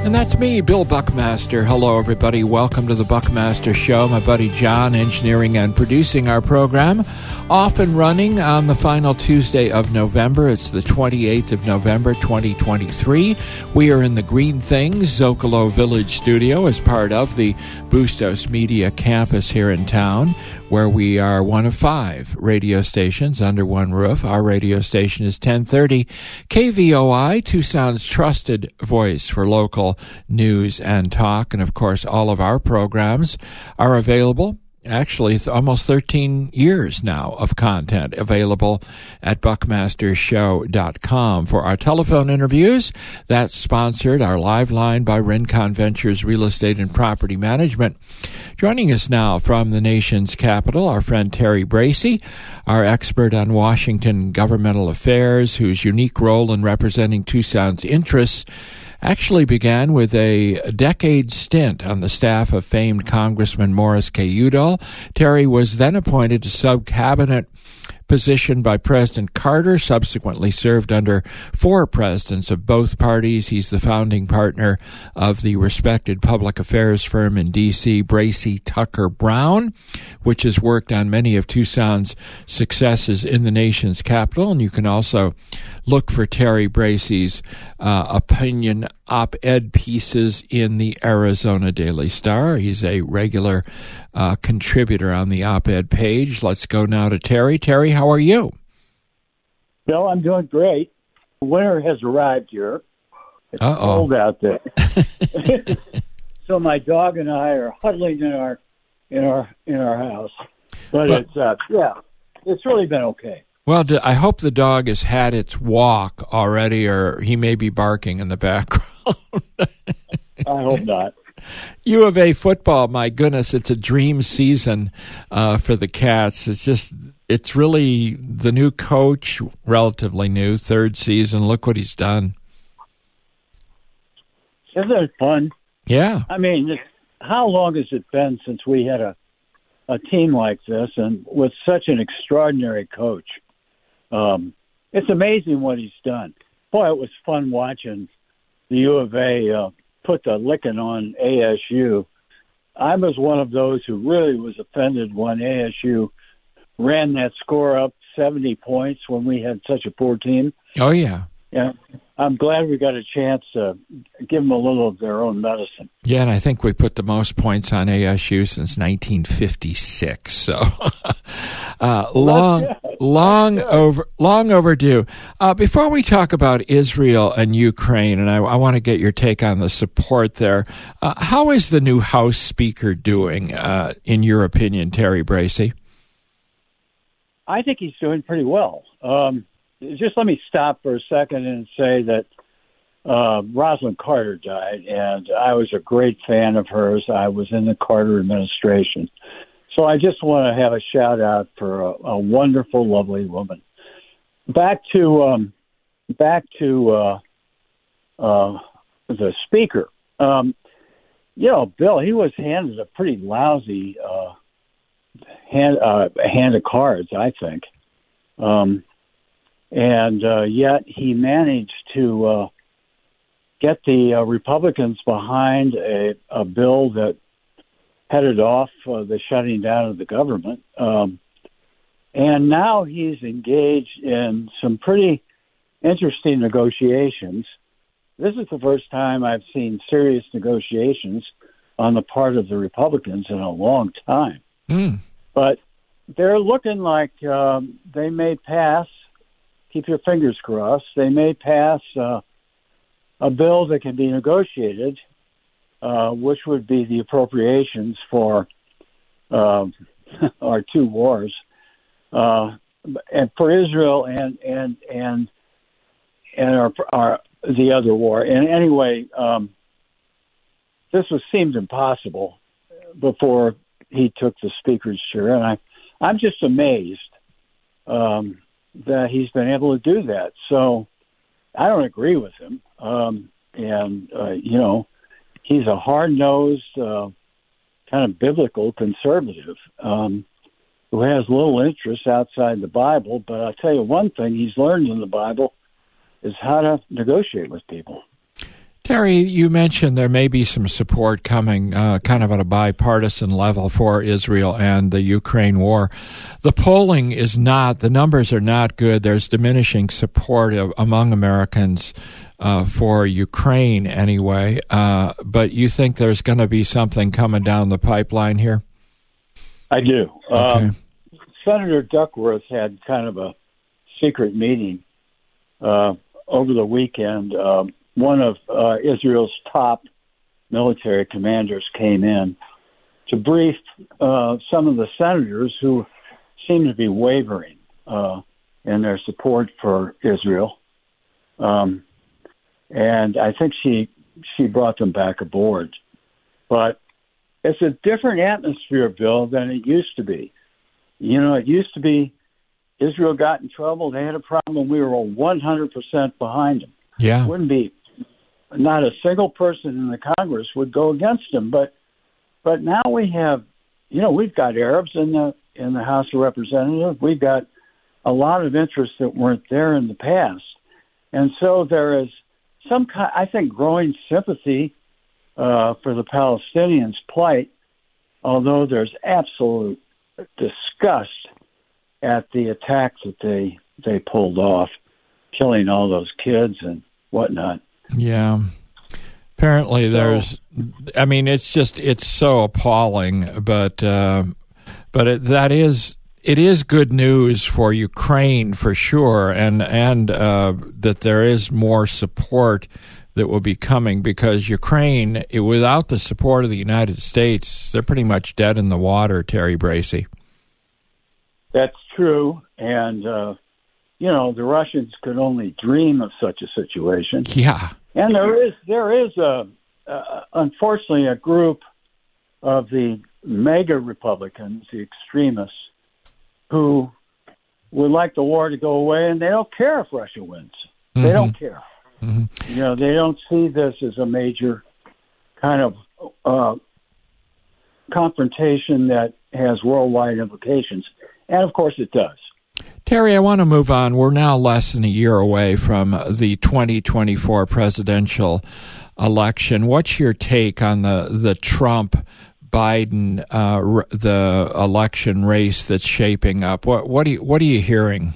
And that's me, Bill Buckmaster. Hello, everybody. Welcome to the Buckmaster Show. My buddy John, engineering and producing our program. Off and running on the final Tuesday of November. It's the 28th of November, 2023. We are in the Green Things Zocalo Village studio as part of the Bustos Media campus here in town, where we are one of 5 radio stations under one roof. Our radio station is 1030 KVOI, Tucson's trusted voice for local news and talk. And, of course, all of our programs are available. Actually, it's almost 13 years now of content available at buckmastershow.com. For our telephone interviews, that's sponsored, our live line by Rincon Ventures Real Estate and Property Management. Joining us now from the nation's capital, our friend Terry Bracey, our expert on Washington governmental affairs, whose unique role in representing Tucson's interests actually began with a decade stint on the staff of famed Congressman Morris K. Udall. Terry was then appointed to sub-cabinet position by President Carter, subsequently served under 4 presidents of both parties. He's the founding partner of the respected public affairs firm in D.C., Bracey Tucker Brown, which has worked on many of Tucson's successes in the nation's capital. And you can also look for Terry Bracey's opinion op-ed pieces in the Arizona Daily Star. He's a regular contributor on the op-ed page. Let's go now to Terry. Terry, how are you? Bill, I'm doing great. Winter has arrived here. It's cold out there. So my dog and I are huddling in our house. But it's really been okay. Well, I hope the dog has had its walk already, or he may be barking in the background. I hope not. U of A football, my goodness, it's a dream season for the Cats. It's really the new coach, relatively new, 3rd season. Look what he's done. Isn't it fun? Yeah. I mean, how long has it been since we had a team like this and with such an extraordinary coach? It's amazing what he's done. Boy, it was fun watching the U of A put the licking on ASU. I was one of those who really was offended when ASU ran that score up 70 points when we had such a poor team. Oh, yeah. Yeah, I'm glad we got a chance to give them a little of their own medicine. Yeah, and I think we put the most points on ASU since 1956. So long overdue. Before we talk about Israel and Ukraine, and I want to get your take on the support there, how is the new House Speaker doing, in your opinion, Terry Bracey? I think he's doing pretty well. Just let me stop for a second and say that Rosalynn Carter died, and I was a great fan of hers. I was in the Carter administration. So I just want to have a shout-out for a wonderful, lovely woman. Back to the speaker. Bill, he was handed a pretty lousy hand of cards, I think. And yet he managed to get the Republicans behind a bill that headed off the shutting down of the government. And now he's engaged in some pretty interesting negotiations. This is the first time I've seen serious negotiations on the part of the Republicans in a long time. But they're looking like they may pass. Keep your fingers crossed. They may pass a bill that can be negotiated, which would be the appropriations for our 2 wars, and for Israel and the other war. And anyway, this seemed impossible before he took the speaker's chair, and I'm just amazed that he's been able to do that. So I don't agree with him. He's a hard-nosed, kind of biblical conservative who has little interest outside the Bible. But I'll tell you one thing he's learned in the Bible is how to negotiate with people. Terry, you mentioned there may be some support coming kind of at a bipartisan level for Israel and the Ukraine war. The polling the numbers are not good. There's diminishing support among Americans for Ukraine anyway. But you think there's going to be something coming down the pipeline here? I do. Okay. Senator Duckworth had kind of a secret meeting over the weekend. One of Israel's top military commanders came in to brief some of the senators who seem to be wavering in their support for Israel. And I think she brought them back aboard. But it's a different atmosphere, Bill, than it used to be. You know, it used to be Israel got in trouble, they had a problem, we were 100% behind them. Yeah. Wouldn't be. Not a single person in the Congress would go against him, but now we have, we've got Arabs in the House of Representatives. We've got a lot of interests that weren't there in the past, and so there is some kind, I think, growing sympathy for the Palestinians' plight. Although there's absolute disgust at the attack that they pulled off, killing all those kids and whatnot. Yeah. Apparently it's so appalling, but it is good news for Ukraine for sure, and that there is more support that will be coming, because Ukraine, without the support of the United States, they're pretty much dead in the water, Terry Bracey. That's true, and the Russians could only dream of such a situation. Yeah. And there is unfortunately a group of the mega Republicans, the extremists, who would like the war to go away, and they don't care if Russia wins. Mm-hmm. They don't care. Mm-hmm. They don't see this as a major kind of confrontation that has worldwide implications. And, of course, it does. Terry, I want to move on. We're now less than a year away from the 2024 presidential election. What's your take on the Trump-Biden the election race that's shaping up? What are you hearing?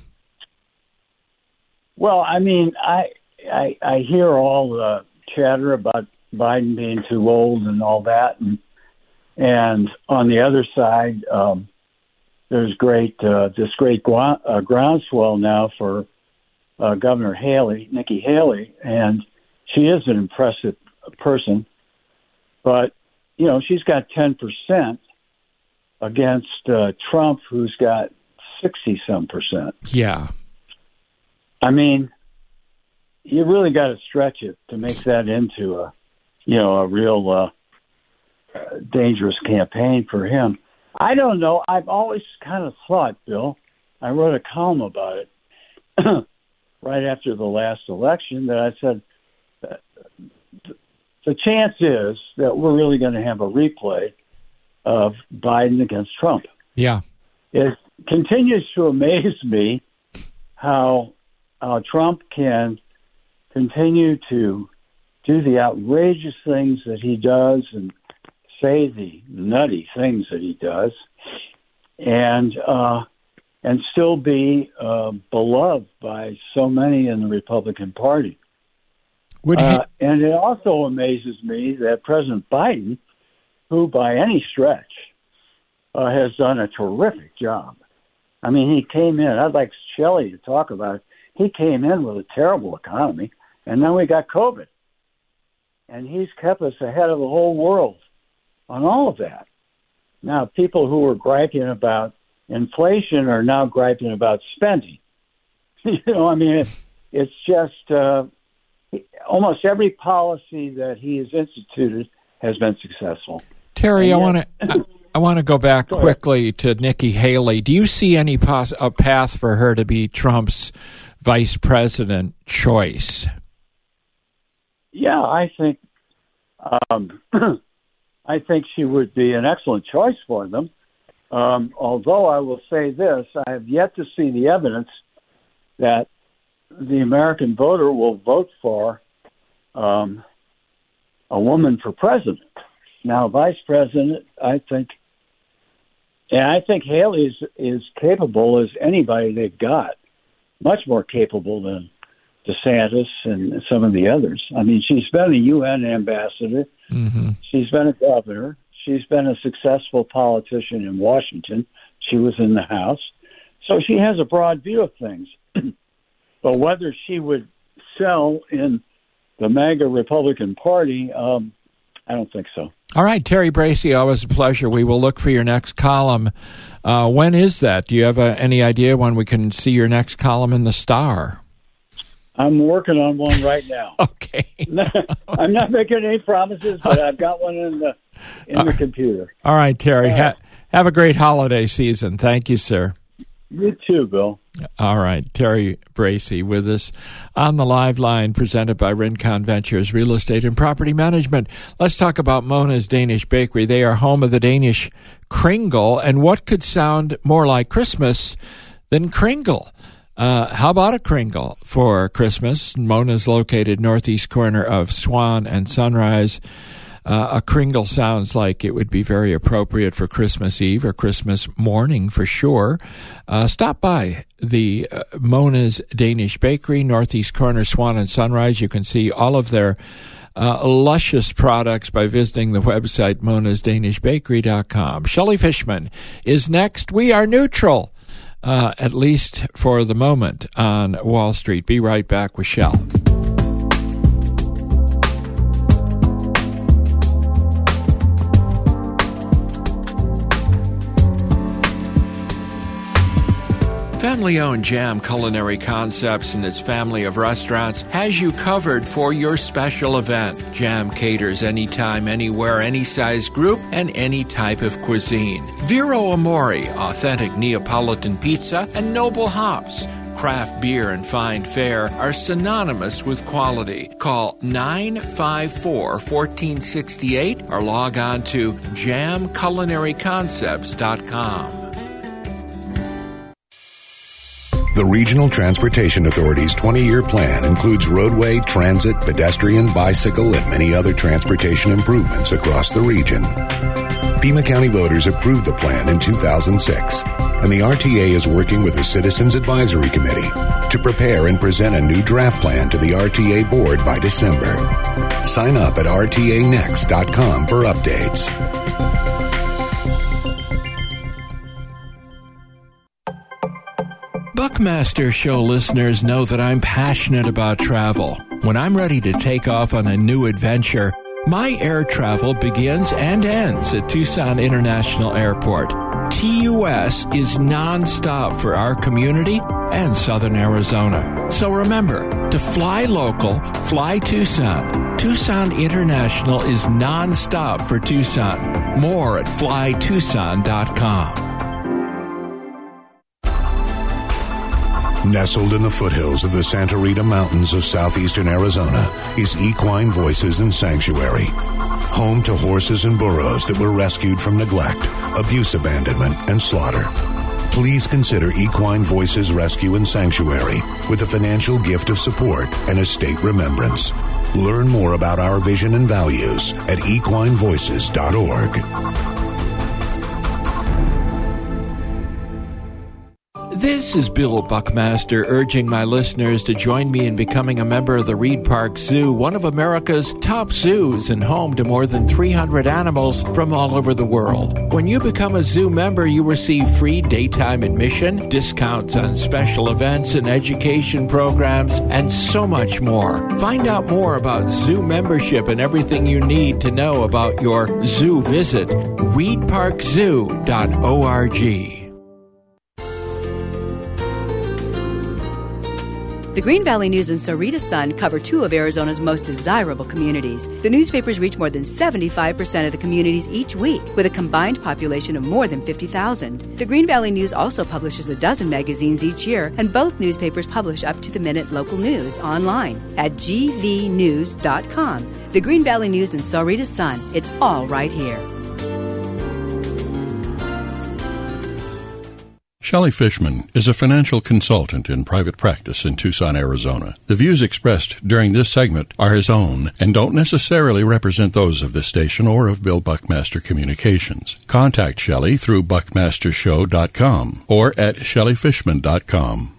Well, I mean, I hear all the chatter about Biden being too old and all that, and on the other side, there's this great groundswell now for Governor Nikki Haley, and she is an impressive person, but she's got 10% against Trump, who's got 60-some%. Yeah, I mean, you really got to stretch it to make that into a real dangerous campaign for him. I don't know. I've always kind of thought, Bill, I wrote a column about it right after the last election, that I said the chance is that we're really going to have a replay of Biden against Trump. Yeah. It continues to amaze me how Trump can continue to do the outrageous things that he does and say the nutty things that he does, and still be beloved by so many in the Republican Party. And it also amazes me that President Biden, who by any stretch has done a terrific job. I mean, he came in, I'd like Shelley to talk about it, he came in with a terrible economy, and then we got COVID. And he's kept us ahead of the whole world on all of that. Now, people who were griping about inflation are now griping about spending. I mean, it's just almost every policy that he has instituted has been successful. Terry, I want to go back quickly to Nikki Haley. Do you see any a path for her to be Trump's vice president choice? Yeah, I think I think she would be an excellent choice for them. Although I will say this, I have yet to see the evidence that the American voter will vote for a woman for president. Now, vice president, I think Haley is capable as anybody they've got, much more capable than DeSantis and some of the others. I mean, she's been a UN ambassador. Mm-hmm. She's been a governor. She's been a successful politician in Washington. She was in the House. So she has a broad view of things. But whether she would sell in the MAGA Republican Party, I don't think so. All right, Terry Bracey, always a pleasure. We will look for your next column. When is that? Do you have any idea when we can see your next column in the Star? I'm working on one right now. Okay. I'm not making any promises, but I've got one in the computer. All right, Terry. Have a great holiday season. Thank you, sir. You too, Bill. All right. Terry Bracey with us on the live line presented by Rincon Ventures Real Estate and Property Management. Let's talk about Mona's Danish Bakery. They are home of the Danish Kringle, and what could sound more like Christmas than Kringle? How about a Kringle for Christmas? Mona's located northeast corner of Swan and Sunrise. A Kringle sounds like it would be very appropriate for Christmas Eve or Christmas morning for sure. Stop by the Mona's Danish Bakery, northeast corner, Swan and Sunrise. You can see all of their luscious products by visiting the website monasdanishbakery.com. Shelley Fishman is next. We are neutral, at least for the moment, on Wall Street. Be right back with Shell. Family-owned Jam Culinary Concepts and its family of restaurants has you covered for your special event. Jam caters anytime, anywhere, any size group, and any type of cuisine. Vero Amore, authentic Neapolitan pizza, and Noble Hops. Craft beer and fine fare are synonymous with quality. Call 954-1468 or log on to jamculinaryconcepts.com. The Regional Transportation Authority's 20-year plan includes roadway, transit, pedestrian, bicycle, and many other transportation improvements across the region. Pima County voters approved the plan in 2006, and the RTA is working with the Citizens Advisory Committee to prepare and present a new draft plan to the RTA board by December. Sign up at rtanext.com for updates. Buckmaster Show listeners know that I'm passionate about travel. When I'm ready to take off on a new adventure, my air travel begins and ends at Tucson International Airport. TUS is nonstop for our community and Southern Arizona. So remember, to fly local, fly Tucson. Tucson International is nonstop for Tucson. More at flytucson.com. Nestled in the foothills of the Santa Rita Mountains of southeastern Arizona is Equine Voices and Sanctuary, home to horses and burros that were rescued from neglect, abuse, abandonment, and slaughter. Please consider Equine Voices Rescue and Sanctuary with a financial gift of support and estate remembrance. Learn more about our vision and values at equinevoices.org. This is Bill Buckmaster urging my listeners to join me in becoming a member of the Reed Park Zoo, one of America's top zoos and home to more than 300 animals from all over the world. When you become a zoo member, you receive free daytime admission, discounts on special events and education programs, and so much more. Find out more about zoo membership and everything you need to know about your zoo visit. reedparkzoo.org. The Green Valley News and Sarita Sun cover two of Arizona's most desirable communities. The newspapers reach more than 75% of the communities each week, with a combined population of more than 50,000. The Green Valley News also publishes a dozen magazines each year, and both newspapers publish up-to-the-minute local news online at gvnews.com. The Green Valley News and Sarita Sun. It's all right here. Shelley Fishman is a financial consultant in private practice in Tucson, Arizona. The views expressed during this segment are his own and don't necessarily represent those of this station or of Bill Buckmaster Communications. Contact Shelley through buckmastershow.com or at shelleyfishman.com.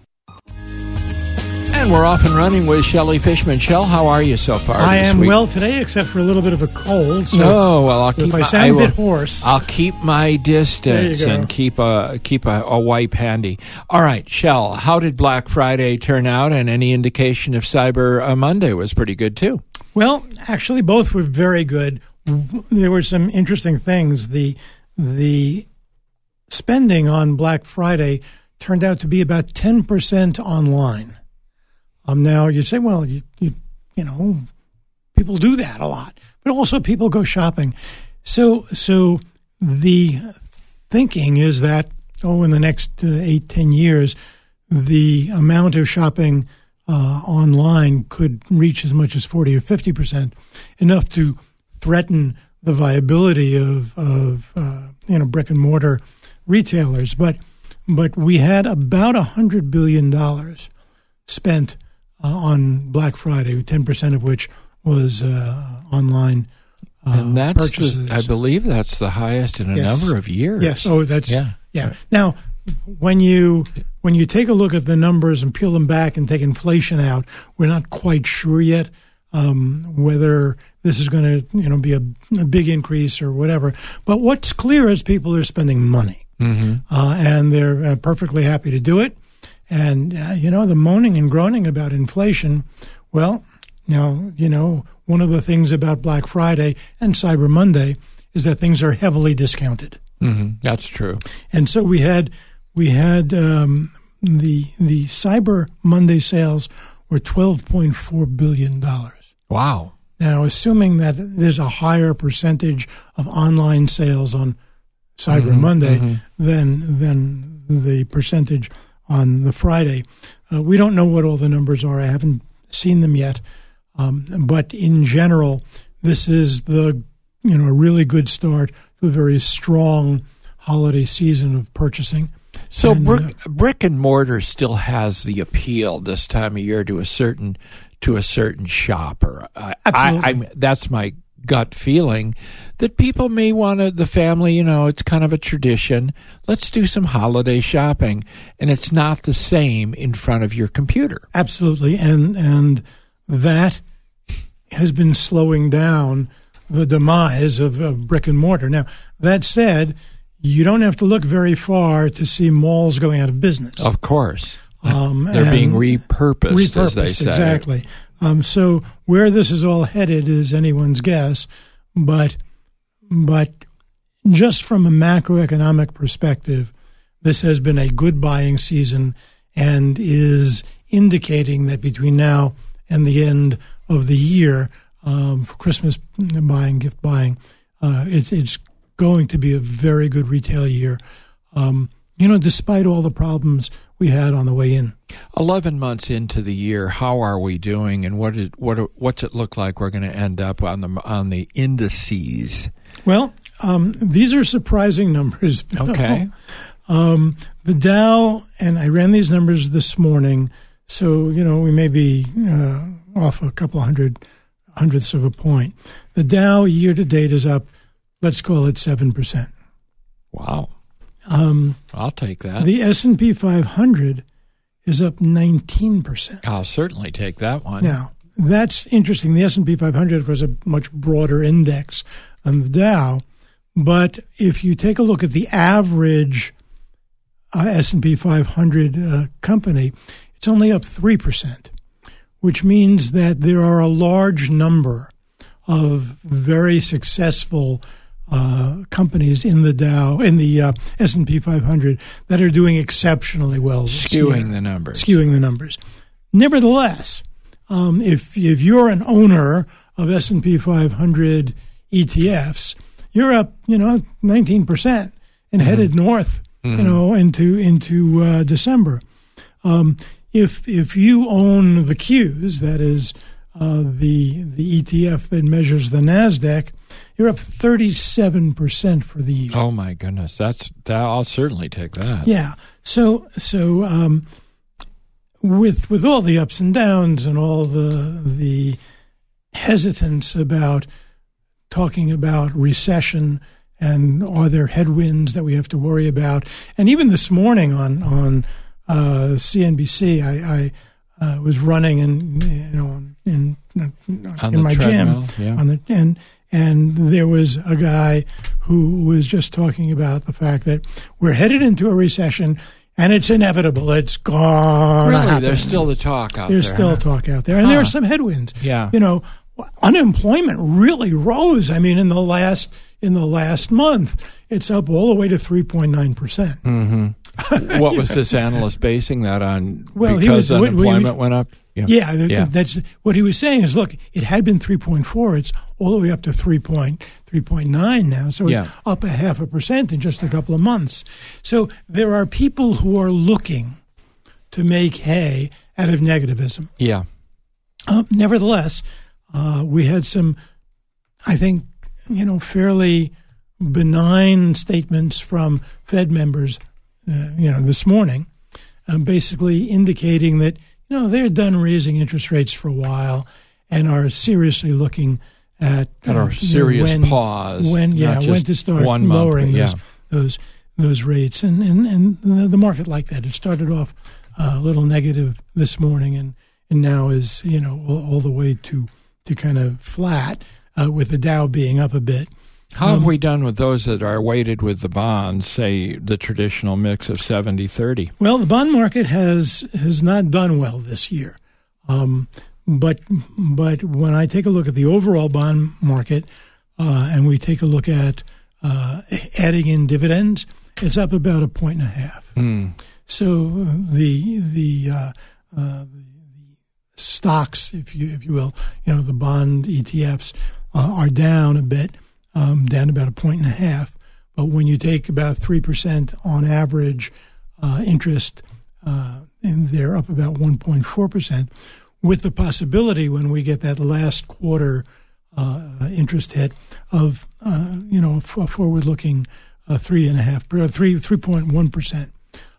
And we're off and running with Shelley Fishman. Shell, how are you so far? I am week? well today, except for a little bit of a cold. So well, if I sound a bit hoarse, I'll keep my distance and keep a wipe handy. All right, Shell, how did Black Friday turn out? And any indication if Cyber Monday was pretty good too? Well, actually, both were very good. There were some interesting things. The spending on Black Friday turned out to be about 10% online. Now you'd say, well, you know, people do that a lot, but also people go shopping. So the thinking is that, in the next 8-10 years, the amount of shopping online could reach as much as 40 or 50%, enough to threaten the viability of brick and mortar retailers. But we had about $100 billion spent on Black Friday, 10% of which was online and that's purchases. I believe that's the highest in a number of years. Yes. Oh, that's yeah. Right. Now, when you take a look at the numbers and peel them back and take inflation out, we're not quite sure yet whether this is going to be a big increase or whatever. But what's clear is people are spending money, and they're perfectly happy to do it. And, the moaning and groaning about inflation, well, now, one of the things about Black Friday and Cyber Monday is that things are heavily discounted. Mm-hmm. That's true. And so we had the Cyber Monday sales were $12.4 billion. Wow. Now, assuming that there's a higher percentage of online sales on Cyber Monday than the percentage on the Friday. We don't know what all the numbers are. I haven't seen them yet. But in general, this is a really good start to a very strong holiday season of purchasing. So brick and mortar still has the appeal this time of year to a certain shopper. Absolutely. That's my gut feeling that people may want to, the family, it's kind of a tradition. Let's do some holiday shopping. And it's not the same in front of your computer. Absolutely. And that has been slowing down the demise of brick and mortar. Now, that said, you don't have to look very far to see malls going out of business. Of course. They're being repurposed, as they say. Exactly. So where this is all headed is anyone's guess, but just from a macroeconomic perspective, this has been a good buying season and is indicating that between now and the end of the year, for Christmas buying, gift buying, it's going to be a very good retail year. Despite all the problems we had on the way in. 11 months into the year, how are we doing, and what's it look like we're going to end up on the indices? Well, these are surprising numbers. Okay. The Dow, and I ran these numbers this morning, so we may be off a couple hundredths of a point. The Dow year to date is up, let's call it 7%. Wow. I'll take that. The S&P 500 is up 19%. I'll certainly take that one. Now, that's interesting. The S&P 500 was a much broader index than the Dow, but if you take a look at the average S&P 500 company, it's only up 3%, which means that there are a large number of very successful companies in the Dow, in the S&P 500 that are doing exceptionally well. Skewing the numbers. Nevertheless, if you're an owner of S&P 500 ETFs, you're up, 19% and headed north, into December. If you own the Qs, that is the ETF that measures the NASDAQ, You're up 37% for the year. Oh my goodness, that I'll certainly take that. Yeah. So with all the ups and downs and all the hesitance about talking about recession and are there headwinds that we have to worry about, and even this morning on CNBC, I was running in my treadmill, gym and there was a guy who was just talking about the fact that we're headed into a recession and it's inevitable. It's gone. Really, there's still the talk out there. There's still talk out there, and there are some headwinds. Yeah, unemployment really rose. I mean, in the last month, it's up all the way to 3.9%. Mm-hmm. What was this analyst basing that on? Well, because unemployment went up. Yeah, that's what he was saying. Is look, it had been 3.4. It's all the way up to 3.9 now. So it's up 0.5% in just a couple of months. So there are people who are looking to make hay out of negativism. Yeah. Nevertheless, we had some, I think, fairly benign statements from Fed members, this morning, basically indicating that, they're done raising interest rates for a while and are seriously looking at our serious pause. When to start lowering those rates. And the market like that. It started off a little negative this morning and now is, all the way to kind of flat, with the Dow being up a bit. How have we done with those that are weighted with the bonds, say the traditional mix of 70-30? Well, the bond market has not done well this year. But when I take a look at the overall bond market and we take a look at adding in dividends, it's up about 1.5. So the stocks, if you will, the bond ETFs are down a bit. Down about 1.5, but when you take about 3% on average interest, and they're up about 1.4%, with the possibility when we get that last quarter interest hit of a forward-looking 3.1%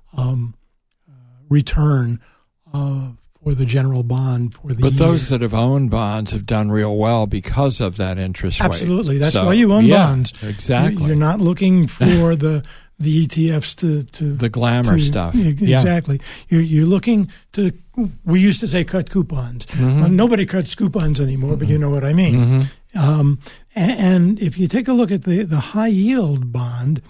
return for the general bond for the year. But those that have owned bonds have done real well because of that interest rate. Absolutely. That's why you own bonds. Exactly. You're not looking for the ETFs to the glamour stuff. Exactly. You're looking to, we used to say cut coupons. Mm-hmm. Well, nobody cuts coupons anymore, but you know what I mean. Mm-hmm. And if you take a look at the high yield bond,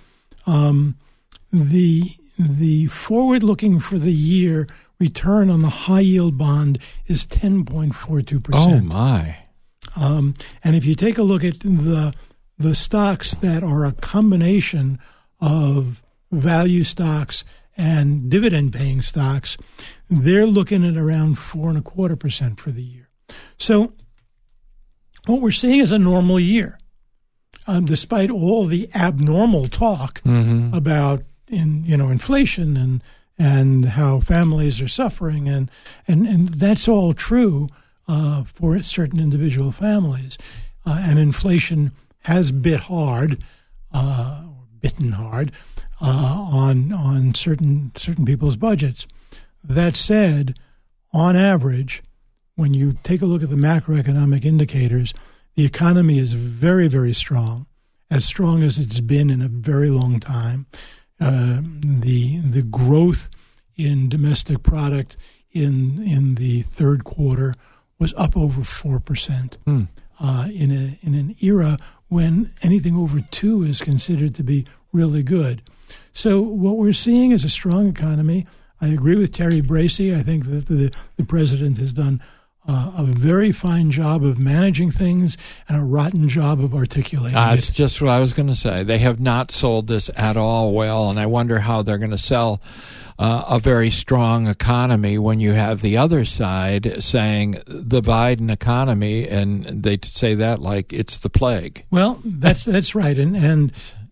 the forward looking for the year return on the high-yield bond is 10.42%. Oh, my. And if you take a look at the stocks that are a combination of value stocks and dividend-paying stocks, they're looking at around 4.25% for the year. So what we're seeing is a normal year, despite all the abnormal talk about inflation and how families are suffering, and that's all true for certain individual families. And inflation has bitten hard on certain people's budgets. That said, on average, when you take a look at the macroeconomic indicators, the economy is very, very strong, as strong as it's been in a very long time. The growth in domestic product in the third quarter was up over 4%. In an era when anything over 2 is considered to be really good. So what we're seeing is a strong economy. I agree with Terry Bracey. I think that the president has done a very fine job of managing things and a rotten job of articulating it. That's just what I was going to say. They have not sold this at all well, and I wonder how they're going to sell a very strong economy when you have the other side saying the Biden economy, and they say that like it's the plague. Well, that's right, and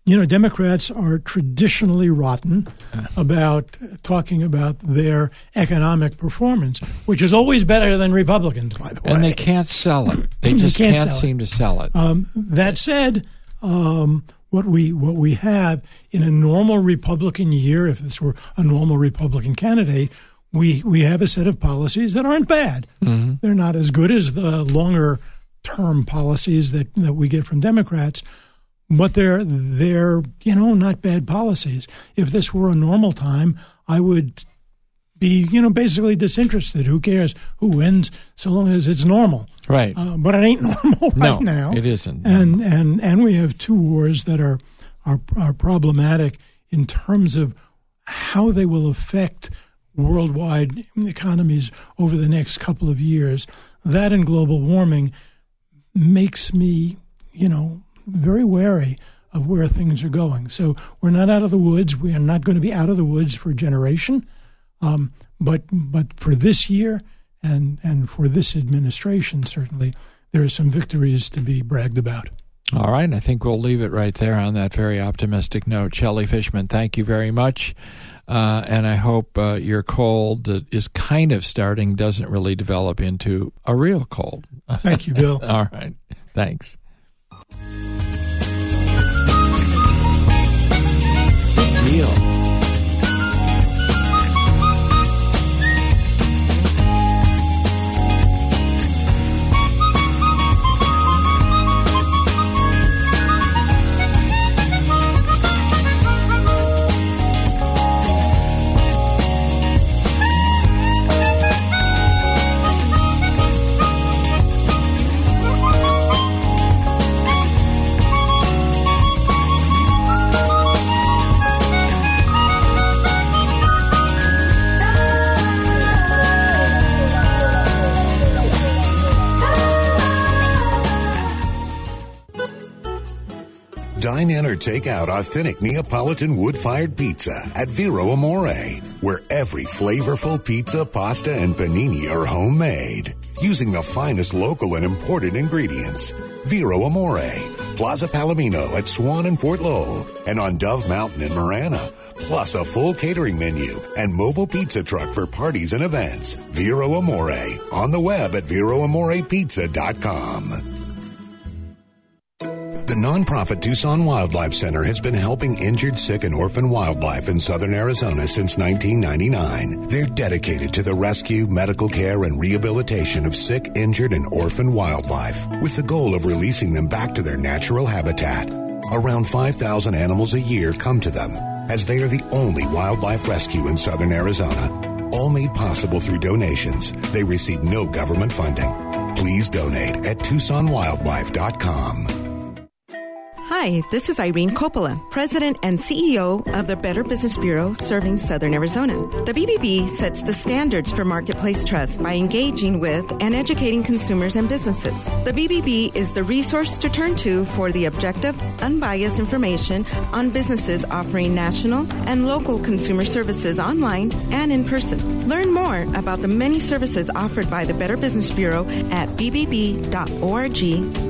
Democrats are traditionally rotten about talking about their economic performance, which is always better than Republicans, by the way. And they can't sell it. They just can't seem to sell it. That said, what we have in a normal Republican year, if this were a normal Republican candidate, we have a set of policies that aren't bad. Mm-hmm. They're not as good as the longer term policies that we get from Democrats, but they're not bad policies. If this were a normal time, I would be basically disinterested. Who cares who wins so long as it's normal? Right. But it ain't normal right now. It isn't. And we have two wars that are problematic in terms of how they will affect worldwide economies over the next couple of years. That and global warming makes me, very wary of where things are going. So we're not out of the woods. We are not going to be out of the woods for a generation. But for this year and for this administration, certainly, there are some victories to be bragged about. All right. I think we'll leave it right there on that very optimistic note. Shelley Fishman, thank you very much. And I hope your cold that is kind of starting doesn't really develop into a real cold. Thank you, Bill. All right. Thanks. Big deal. Dine in or take out authentic Neapolitan wood-fired pizza at Vero Amore, where every flavorful pizza, pasta, and panini are homemade, using the finest local and imported ingredients. Vero Amore, Plaza Palomino at Swan and Fort Lowell, and on Dove Mountain in Marana, plus a full catering menu and mobile pizza truck for parties and events. Vero Amore, on the web at VeroAmorePizza.com. The nonprofit Tucson Wildlife Center has been helping injured, sick, and orphan wildlife in southern Arizona since 1999. They're dedicated to the rescue, medical care, and rehabilitation of sick, injured, and orphan wildlife, with the goal of releasing them back to their natural habitat. Around 5,000 animals a year come to them, as they are the only wildlife rescue in southern Arizona. All made possible through donations. They receive no government funding. Please donate at TucsonWildlife.com. Hi, this is Irene Coppola, President and CEO of the Better Business Bureau serving Southern Arizona. The BBB sets the standards for marketplace trust by engaging with and educating consumers and businesses. The BBB is the resource to turn to for the objective, unbiased information on businesses offering national and local consumer services online and in person. Learn more about the many services offered by the Better Business Bureau at bbb.org.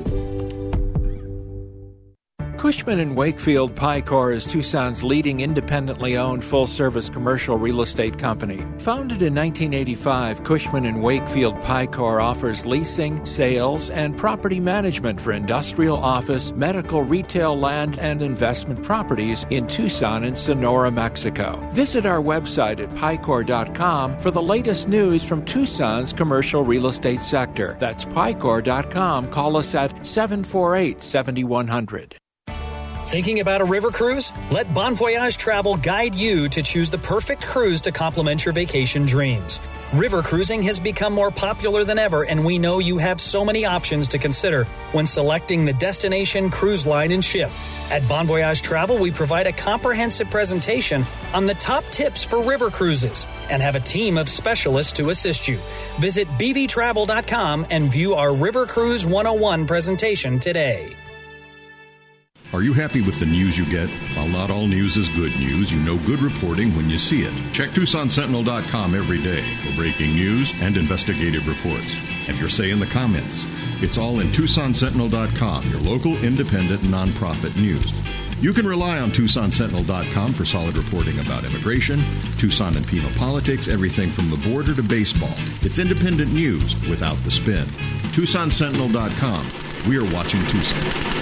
Cushman & Wakefield Picor is Tucson's leading independently owned full-service commercial real estate company. Founded in 1985, Cushman & Wakefield Picor offers leasing, sales, and property management for industrial, office, medical, retail, land, and investment properties in Tucson and Sonora, Mexico. Visit our website at Picor.com for the latest news from Tucson's commercial real estate sector. That's Picor.com. Call us at 748-7100. Thinking about a river cruise? Let Bon Voyage Travel guide you to choose the perfect cruise to complement your vacation dreams. River cruising has become more popular than ever, and we know you have so many options to consider when selecting the destination, cruise line, and ship. At Bon Voyage Travel, we provide a comprehensive presentation on the top tips for river cruises and have a team of specialists to assist you. Visit bbtravel.com and view our River Cruise 101 presentation today. Are you happy with the news you get? While not all news is good news, you know good reporting when you see it. Check TucsonSentinel.com every day for breaking news and investigative reports. And your say in the comments. It's all in TucsonSentinel.com, your local independent nonprofit news. You can rely on TucsonSentinel.com for solid reporting about immigration, Tucson and Pima politics, everything from the border to baseball. It's independent news without the spin. TucsonSentinel.com. We are watching Tucson.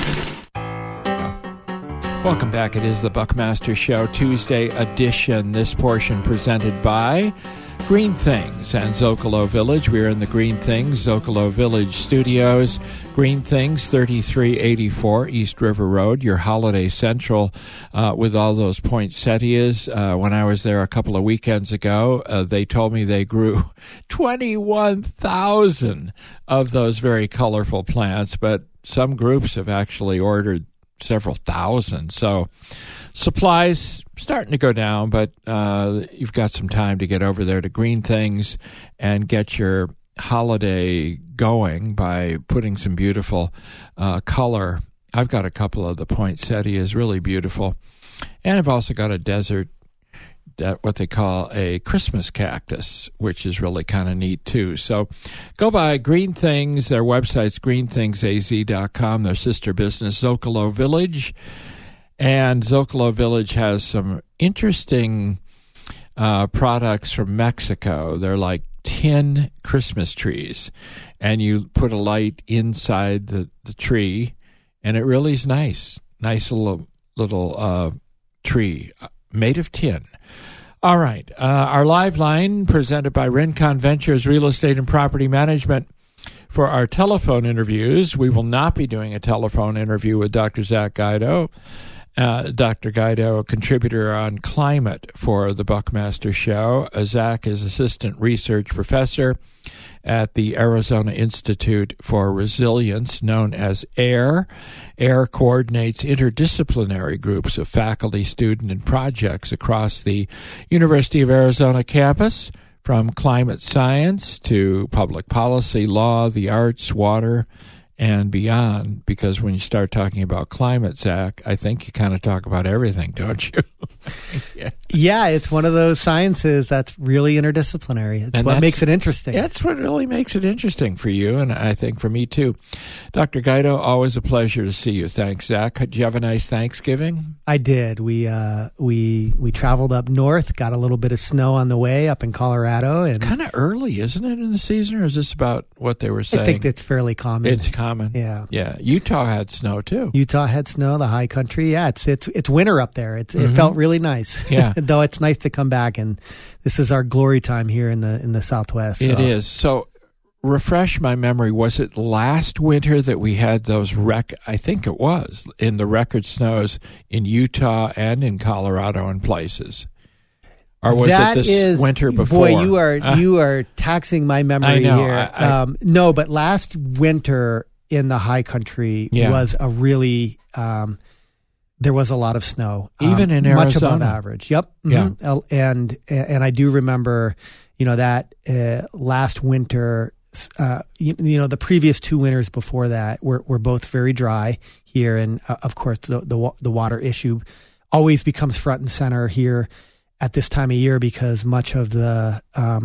Welcome back. It is the Buckmaster Show, Tuesday edition. This portion presented by Green Things and Zocalo Village. We are in the Green Things Zocalo Village studios. Green Things, 3384 East River Road, your holiday central with all those poinsettias. When I was there a couple of weekends ago, they told me they grew 21,000 of those very colorful plants, but some groups have actually ordered several thousand. So supplies starting to go down, but you've got some time to get over there to Green Things and get your holiday going by putting some beautiful color. I've got a couple of the poinsettias, really beautiful. And I've also got a desert, what they call a Christmas cactus, which is really kind of neat too. So go by Green Things. Their website's greenthingsaz.com. Their sister business, Zocalo Village. And Zocalo Village has some interesting products from Mexico. They're like tin Christmas trees. And you put a light inside the tree, and it really is nice. Nice little tree made of tin. All right. Our live line presented by Rincon Ventures Real Estate and Property Management. For our telephone interviews, we will not be doing a telephone interview with Dr. Zach Guido. Dr. Guido, a contributor on climate for the Buckmaster Show. Zach is assistant research professor at the Arizona Institute for Resilience, known as AIR. AIR coordinates interdisciplinary groups of faculty, student, and projects across the University of Arizona campus, from climate science to public policy, law, the arts, water, and beyond. Because when you start talking about climate, Zach, I think you kind of talk about everything, don't you? Yeah, it's one of those sciences that's really interdisciplinary. It's what makes it interesting. That's what really makes it interesting for you, and I think for me too. Dr. Guido, always a pleasure to see you. Thanks, Zach. Did you have a nice Thanksgiving? I did. We traveled up north, got a little bit of snow on the way up in Colorado. And kind of early, isn't it, in the season, or is this about what they were saying? I think it's fairly common. It's common. Yeah. Yeah. Utah had snow too. Utah had snow, the high country. Yeah, it's winter up there. It felt really nice. Yeah. Though it's nice to come back, and this is our glory time here in the Southwest. So. It is. So refresh my memory. Was it last winter that we had those I think it was, in the record snows in Utah and in Colorado and places? Or was it this winter before? Boy, you are taxing my memory here. No, but last winter in the high country was a really there was a lot of snow, even in Arizona, much above average. Yep. Mm-hmm. Yeah. And I do remember, that last winter. The previous two winters before that were both very dry here, and of course the water issue always becomes front and center here at this time of year, because much of the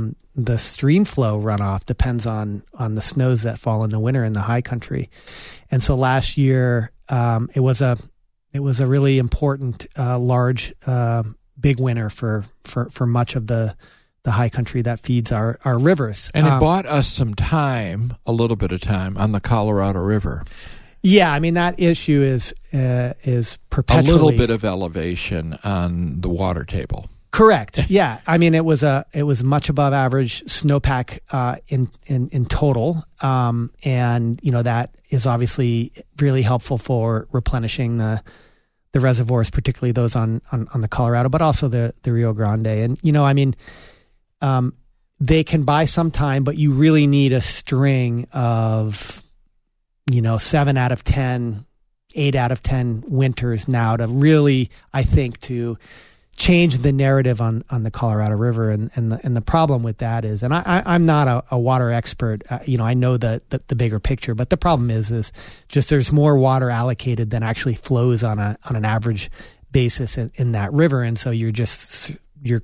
stream flow runoff depends on the snows that fall in the winter in the high country. And so last year it was a really important large big winter for much of the high country that feeds our rivers. And it bought us some time, a little bit of time, on the Colorado River. Yeah, I mean, that issue is perpetually... A little bit of elevation on the water table. Correct. Yeah. I mean, it was much above average snowpack in total. And, that is obviously really helpful for replenishing the reservoirs, particularly those on the Colorado, but also the Rio Grande. And, they can buy some time, but you really need a string of, 7 out of 10, 8 out of 10 winters now to really, I think, to change the narrative on the Colorado River. And the problem with that is, and I'm not a water expert, I know the bigger picture, but the problem is just there's more water allocated than actually flows on an average basis in that river. And so you're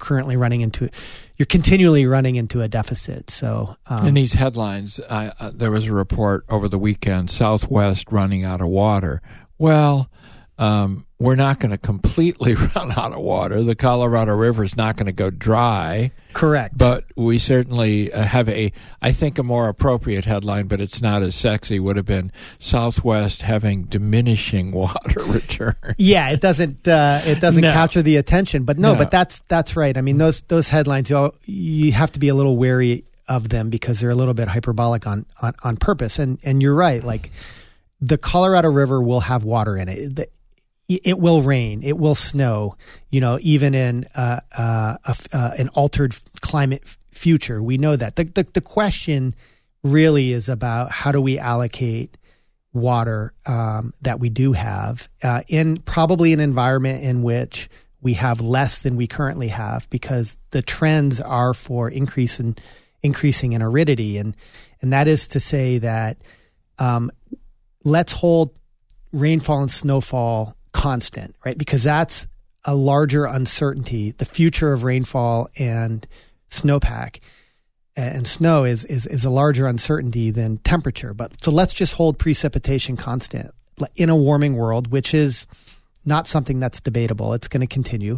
continually running into a deficit. So in these headlines, there was a report over the weekend, Southwest running out of water. Well, we're not going to completely run out of water. The Colorado River is not going to go dry. Correct. But we certainly have I think a more appropriate headline, but it's not as sexy, would have been Southwest having diminishing water return. Yeah, it doesn't capture the attention. But but that's right. I mean, those headlines, you have to be a little wary of them because they're a little bit hyperbolic on purpose. And you're right. Like, the Colorado River will have water in it. It will rain. It will snow. Even in an altered climate future, we know that. The question really is about how do we allocate water that we do have in probably an environment in which we have less than we currently have, because the trends are for increasing in aridity, and that is to say that let's hold rainfall and snowfall constant, right? Because that's a larger uncertainty. The future of rainfall and snowpack and snow is a larger uncertainty than temperature. But so let's just hold precipitation constant in a warming world, which is not something that's debatable. It's going to continue.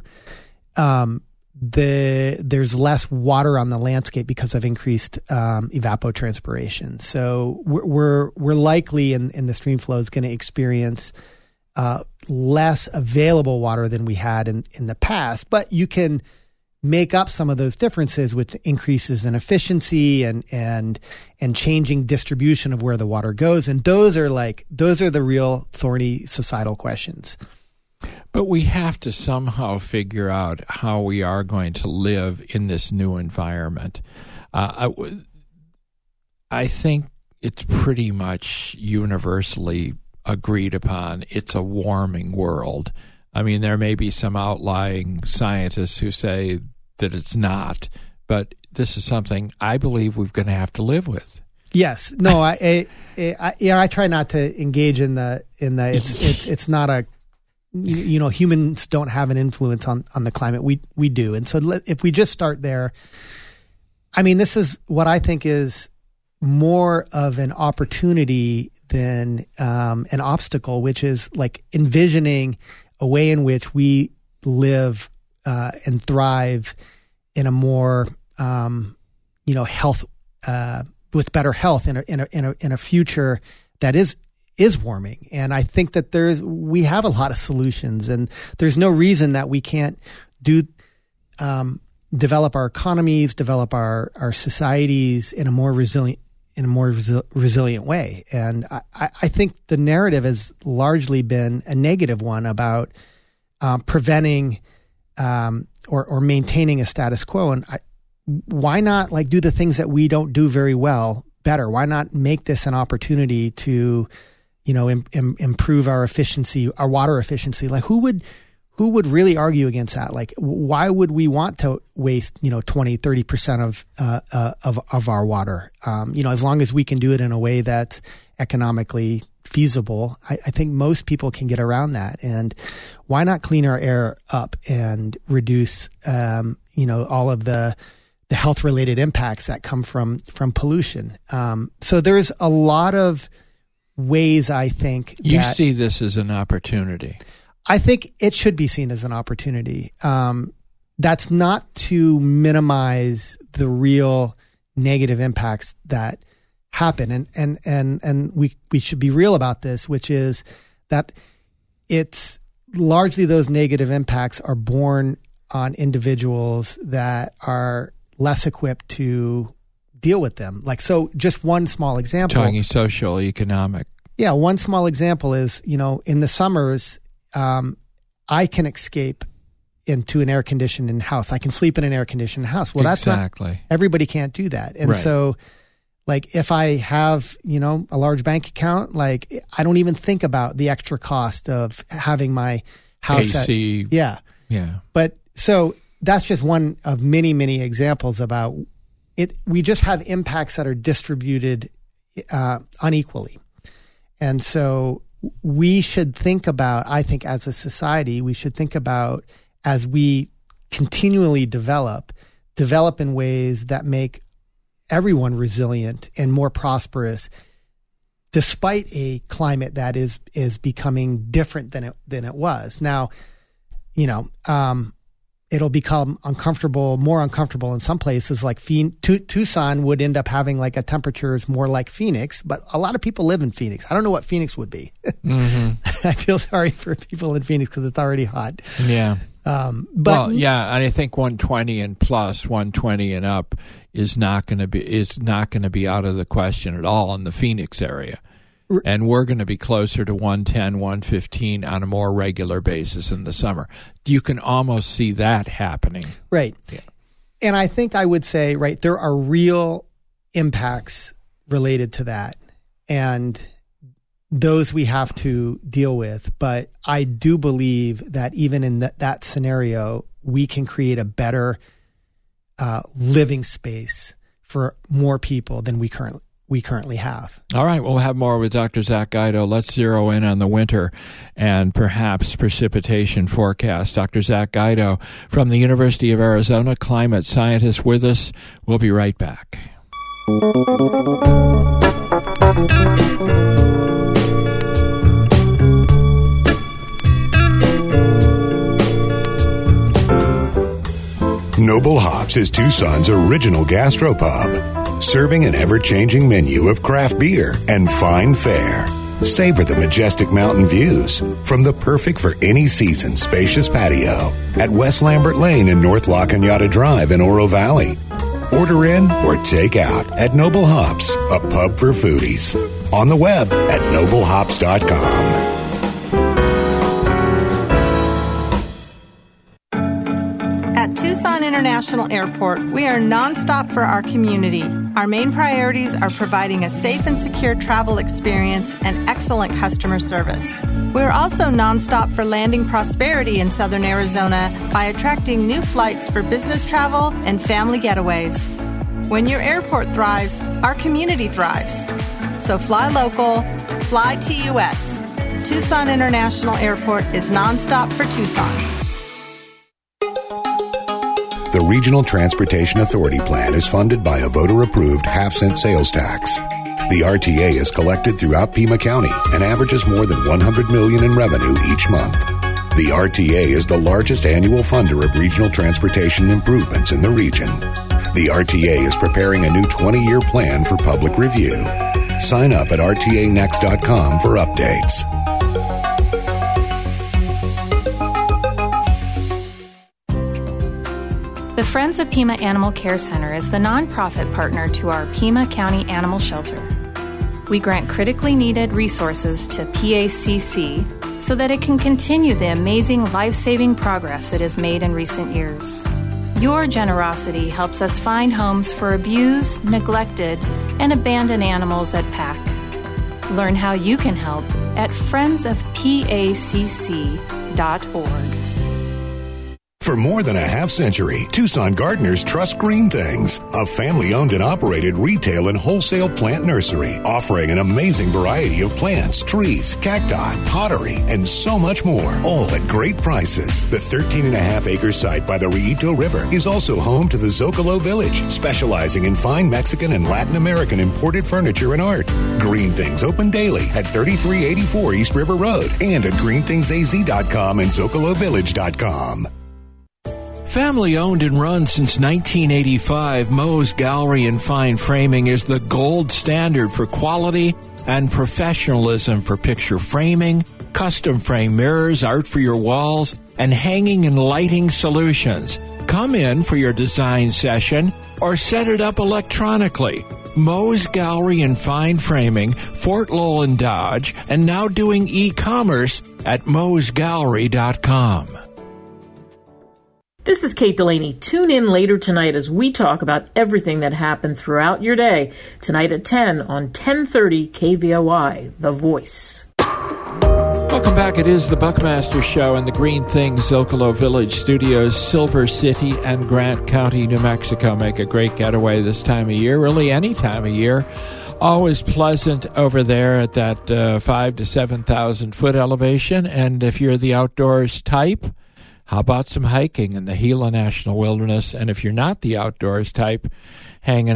There's less water on the landscape because of increased evapotranspiration. So we're likely in the stream flow is going to experience less available water than we had in the past. But you can make up some of those differences with increases in efficiency and changing distribution of where the water goes. And those are the real thorny societal questions. But we have to somehow figure out how we are going to live in this new environment. I think it's pretty much universally agreed upon it's a warming world. I mean, there may be some outlying scientists who say that it's not, but this is something I believe we're going to have to live with. Yes. No, I try not to engage in the it's not a, humans don't have an influence on the climate. We do. And so if we just start there, I mean, this is what I think is more of an opportunity than an obstacle, which is like envisioning a way in which we live and thrive in a more, health, with better health in a future that is warming. And I think that we have a lot of solutions, and there's no reason that we can't develop our economies, develop our societies in a more resilient way. And I think the narrative has largely been a negative one about preventing or maintaining a status quo. And why not do the things that we don't do very well better? Why not make this an opportunity to improve our efficiency, our water efficiency? Like, who would really argue against that? Like, why would we want to waste 20-30% of our water? As long as we can do it in a way that's economically feasible, I think most people can get around that. And why not clean our air up and reduce all of the health related impacts that come from pollution? So there's a lot of ways, I think, you see this as an opportunity. I think it should be seen as an opportunity. That's not to minimize the real negative impacts that happen. And we should be real about this, which is that it's largely those negative impacts are borne on individuals that are less equipped to deal with them. Like, so just one small example. Talking social, economic. Yeah, one small example is, in the summers, I can escape into an air-conditioned house. I can sleep in an air-conditioned house. Well, that's exactly. Not, everybody can't do that. And so, if I have, a large bank account, I don't even think about the extra cost of having my house AC. Yeah. But so that's just one of many, many examples about it. We just have impacts that are distributed unequally. And so we should think about, I think as a society, we should think about, as we continually develop in ways that make everyone resilient and more prosperous, despite a climate that is becoming different than it was. Now, it'll become more uncomfortable in some places. Like Tucson would end up having like a temperature is more like Phoenix, but a lot of people live in Phoenix. I don't know what Phoenix would be. I feel sorry for people in Phoenix because it's already hot. Yeah. But and I think 120 and plus, 120 and up is not going to be out of the question at all in the Phoenix area. And we're going to be closer to 110, 115 on a more regular basis in the summer. You can almost see that happening. Right. Yeah. And I think I would say, right, there are real impacts related to that. And those we have to deal with. But I do believe that even in that scenario, we can create a better living space for more people than we currently have. All right, we'll have more with Dr. Zach Guido. Let's zero in on the winter and perhaps precipitation forecast. Dr. Zach Guido from the University of Arizona, climate scientist with us. We'll be right back. Noble Hops is Tucson's original gastropub, serving an ever-changing menu of craft beer and fine fare. Savor the majestic mountain views from the perfect for any season spacious patio at West Lambert Lane and North La Cañada Drive in Oro Valley. Order in or take out at Noble Hops, a pub for foodies. On the web at noblehops.com. At Tucson International Airport, we are nonstop for our community. Our main priorities are providing a safe and secure travel experience and excellent customer service. We're also nonstop for landing prosperity in Southern Arizona by attracting new flights for business travel and family getaways. When your airport thrives, our community thrives. So fly local, fly TUS. Tucson International Airport is nonstop for Tucson. The Regional Transportation Authority Plan is funded by a voter-approved half-cent sales tax. The RTA is collected throughout Pima County and averages more than $100 million in revenue each month. The RTA is the largest annual funder of regional transportation improvements in the region. The RTA is preparing a new 20-year plan for public review. Sign up at rtanext.com for updates. The Friends of Pima Animal Care Center is the nonprofit partner to our Pima County Animal Shelter. We grant critically needed resources to PACC so that it can continue the amazing life-saving progress it has made in recent years. Your generosity helps us find homes for abused, neglected, and abandoned animals at PAC. Learn how you can help at friendsofpacc.org. For more than a half century, Tucson gardeners trust Green Things, a family-owned and operated retail and wholesale plant nursery offering an amazing variety of plants, trees, cacti, pottery, and so much more, all at great prices. The 13.5-acre site by the Rillito River is also home to the Zocalo Village, specializing in fine Mexican and Latin American imported furniture and art. Green Things open daily at 3384 East River Road and at greenthingsaz.com and zocalovillage.com. Family owned and run since 1985, Moe's Gallery and Fine Framing is the gold standard for quality and professionalism for picture framing, custom frame mirrors, art for your walls, and hanging and lighting solutions. Come in for your design session or set it up electronically. Moe's Gallery and Fine Framing, Fort Lowell and Dodge, and now doing e-commerce at moesgallery.com. This is Kate Delaney. Tune in later tonight as we talk about everything that happened throughout your day. Tonight at 10 on 1030 KVOI, The Voice. Welcome back. It is the Buckmaster Show in the Green Things Zocalo Village Studios. Silver City and Grant County, New Mexico make a great getaway this time of year, really any time of year. Always pleasant over there at that 5,000 to 7,000 foot elevation. And if you're the outdoors type, how about some hiking in the Gila National Wilderness? And if you're not the outdoors type, hanging out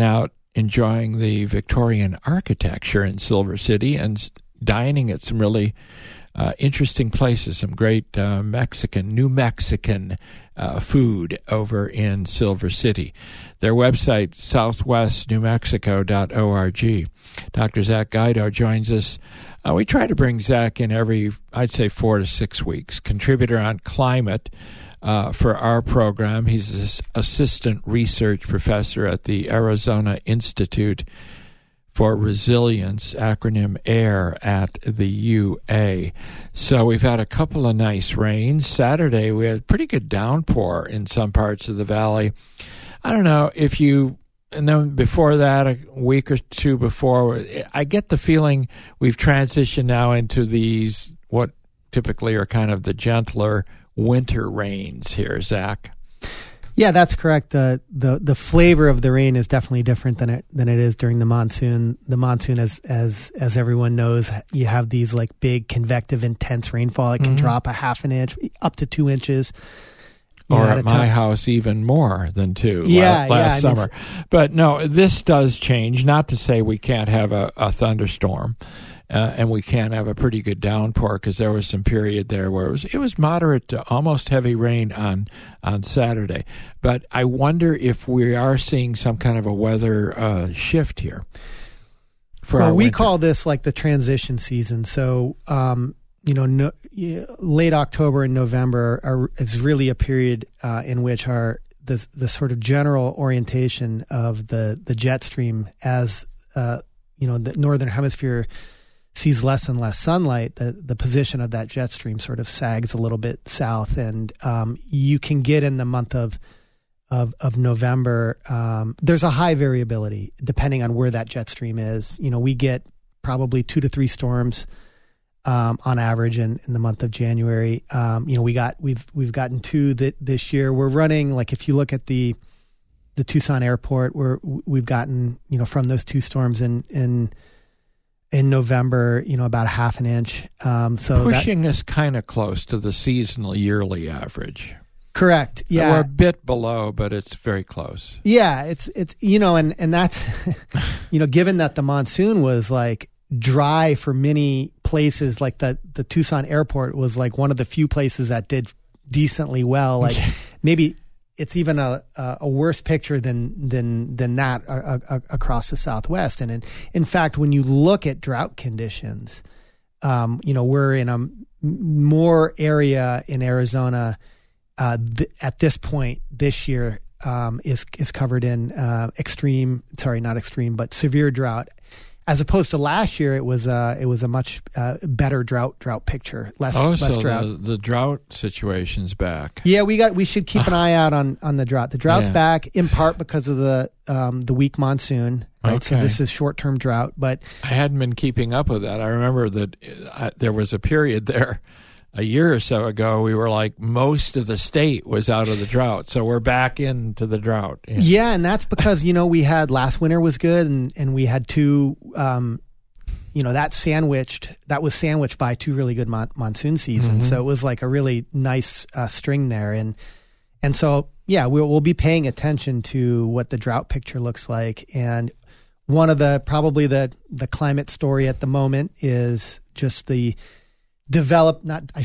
enjoying the Victorian architecture in Silver City and dining at some really interesting places, some great New Mexican food over in Silver City. Their website, southwestnewmexico.org. Dr. Zach Guido joins us. We try to bring Zach in every, I'd say, 4 to 6 weeks. Contributor on climate for our program. He's an assistant research professor at the Arizona Institute for Resilience, acronym AIR, at the UA. So we've had a couple of nice rains. Saturday, we had pretty good downpour in some parts of the valley. I don't know if you, and then before that, a week or two before, I get the feeling we've transitioned now into these, what typically are kind of the gentler winter rains here, Zach. Yeah, that's correct. The flavor of the rain is definitely different than it is during the monsoon. The monsoon, as everyone knows, you have these like big convective intense rainfall. It can drop a half an inch up to 2 inches. Or at my house, even more than 2 last summer. But no, this does change. Not to say we can't have a thunderstorm. And we can have a pretty good downpour because there was some period there where it was moderate to almost heavy rain on Saturday. But I wonder if we are seeing some kind of a weather shift here. We call this like the transition season. So, late October and November is really a period in which the sort of general orientation of the jet stream as the northern hemisphere sees less and less sunlight, the position of that jet stream sort of sags a little bit south, and you can get in the month of November. There's a high variability depending on where that jet stream is. We get probably 2 to 3 storms on average in the month of January. We've gotten 2 this year. We're running, like, if you look at the Tucson airport, we've gotten from those 2 storms in November, about a half an inch. So pushing us kind of close to the seasonal yearly average. Correct. Yeah, we're a bit below, but it's very close. Yeah, it's and that's given that the monsoon was like dry for many places, like the Tucson airport was like one of the few places that did decently well. Like maybe it's even a worse picture than that across the Southwest. And in fact, when you look at drought conditions, we're in a more area in Arizona at this point this year is covered in severe drought. As opposed to last year, it was a much better drought picture, less drought. The drought situation's back. Yeah, we should keep an eye out on the drought. The drought's back in part because of the weak monsoon. Right, okay. So this is short-term drought. But I hadn't been keeping up with that. I remember that there was a period there a year or so ago, we were like most of the state was out of the drought. So we're back into the drought. Yeah, and that's because, we had last winter was good and we had 2, that was sandwiched by 2 really good monsoon seasons. Mm-hmm. So it was like a really nice string there. And so, yeah, we'll be paying attention to what the drought picture looks like. And one of the climate story at the moment is just the developed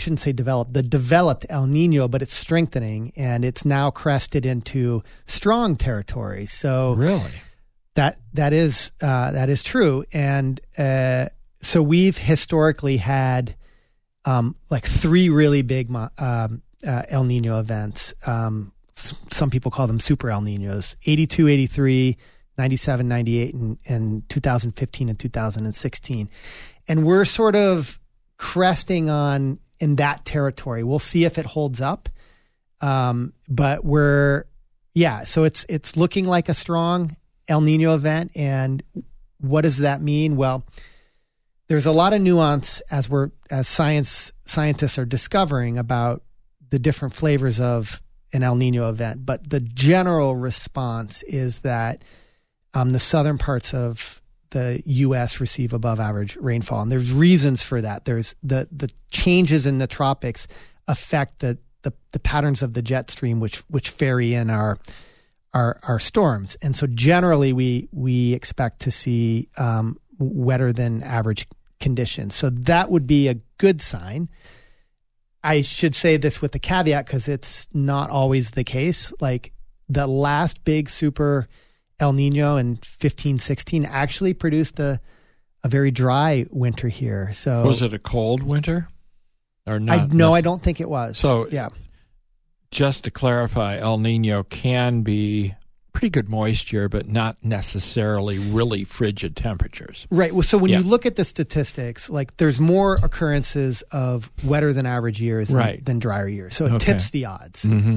El Nino, but it's strengthening and it's now crested into strong territory. So really, that is true. And so we've historically had like 3 really big El Nino events. Some people call them super El Ninos: 82, 83, 97, 98, and 2015 and 2016. And we're sort of cresting on in that territory. We'll see if it holds up. But so it's looking like a strong El Nino event. And what does that mean? Well, there's a lot of nuance as scientists are discovering about the different flavors of an El Nino event. But the general response is that the southern parts of the U.S. receive above average rainfall. And there's reasons for that. There's the changes in the tropics affect the patterns of the jet stream, which ferry in our our storms. And so generally we expect to see wetter than average conditions. So that would be a good sign. I should say this with the caveat because it's not always the case. Like the last big super El Nino in 15-16 actually produced a very dry winter here. So was it a cold winter or not? No, I don't think it was. So yeah. Just to clarify, El Nino can be pretty good moisture, but not necessarily really frigid temperatures. Right. Well, so when you look at the statistics, like there's more occurrences of wetter than average years than drier years. So it tips the odds. Mm-hmm.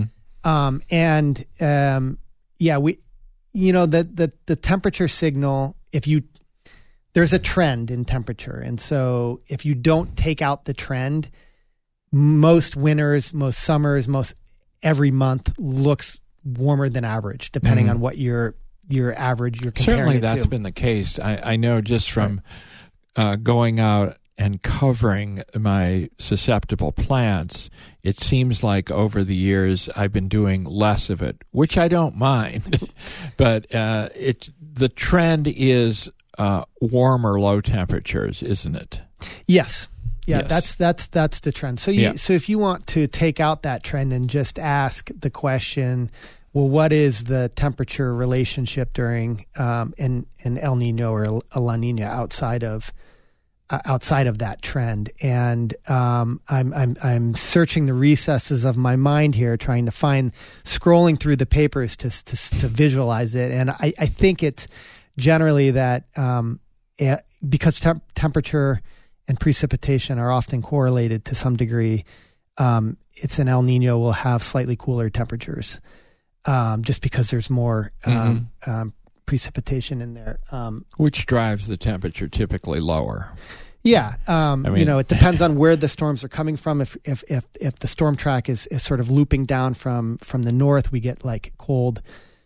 The temperature signal, there's a trend in temperature. And so if you don't take out the trend, most winters, most summers, most every month looks warmer than average, depending on what your average you're comparing Certainly it that's to. been the case. I know just from going out and covering my susceptible plants, it seems like over the years I've been doing less of it, which I don't mind. But the trend is warmer low temperatures, isn't it? Yes. Yeah, yes. that's the trend. So so if you want to take out that trend and just ask the question, well, what is the temperature relationship during an El Nino or a La Nina outside of that trend? And I'm searching the recesses of my mind here, trying to scrolling through the papers to visualize it. And I think it's generally that because temperature and precipitation are often correlated to some degree, it's an El Nino will have slightly cooler temperatures, just because there's more precipitation in there. Which drives the temperature typically lower. Yeah. It depends on where the storms are coming from. If the storm track is sort of looping down from the north, we get like cold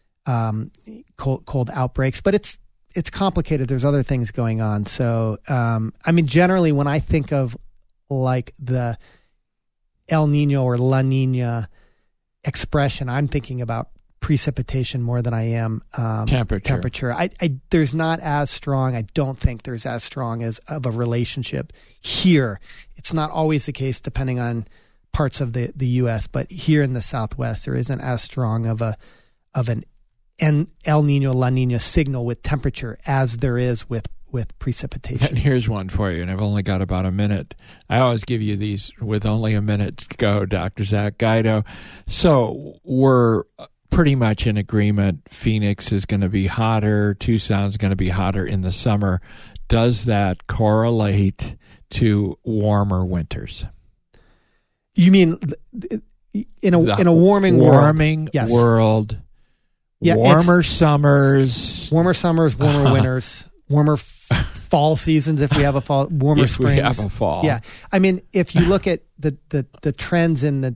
outbreaks, but it's complicated. There's other things going on. So, generally when I think of like the El Nino or La Nina expression, I'm thinking about precipitation more than I am temperature. There's not as strong. I don't think there's as strong as of a relationship here. It's not always the case depending on parts of the U.S., but here in the Southwest, there isn't as strong of an El Nino, La Nina signal with temperature as there is with precipitation. And here's one for you, and I've only got about a minute. I always give you these with only a minute to go, Dr. Zach Guido. So we're pretty much in agreement. Phoenix is going to be hotter. Tucson's going to be hotter in the summer. Does that correlate to warmer winters? You mean in a warming world? Yeah, warmer summers, warmer winters, warmer fall seasons if we have a fall, warmer springs. We have a fall. Yeah, if you look at the trends at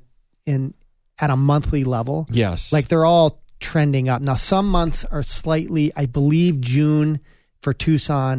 a monthly level, yes, like they're all trending up. Now some months are slightly, I believe June for Tucson,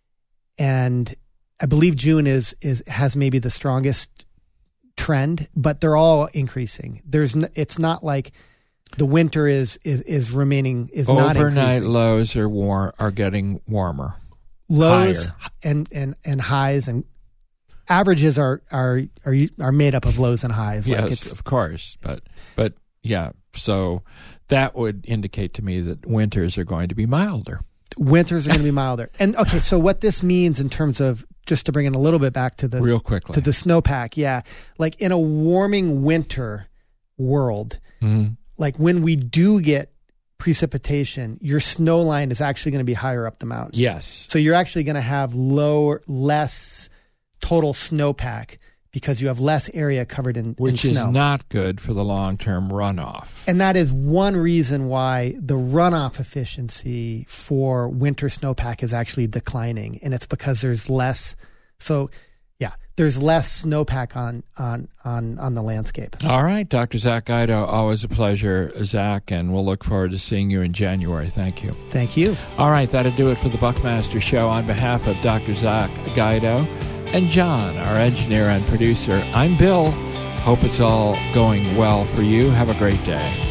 and I believe June has maybe the strongest trend, but they're all increasing. It's not like the winter is remaining is not increasing. Overnight lows are getting warmer. Lows higher. and highs and averages are made up of lows and highs. Yes, of course, but yeah. So that would indicate to me that winters are going to be milder. Winters are going to be milder. And okay, so what this means in terms of, just to bring it a little bit back to the real quickly to the snowpack, yeah, like in a warming winter world. Mm-hmm. Like when we do get precipitation, your snow line is actually going to be higher up the mountain. Yes. So you're actually going to have less total snowpack because you have less area covered in snow. Which is not good for the long-term runoff. And that is one reason why the runoff efficiency for winter snowpack is actually declining. And it's because there's less. So there's less snowpack on the landscape. All right, Dr. Zach Guido, always a pleasure, Zach, and we'll look forward to seeing you in January. Thank you. Thank you. All right, that'll do it for the Buckmaster Show. On behalf of Dr. Zach Guido and John, our engineer and producer, I'm Bill. Hope it's all going well for you. Have a great day.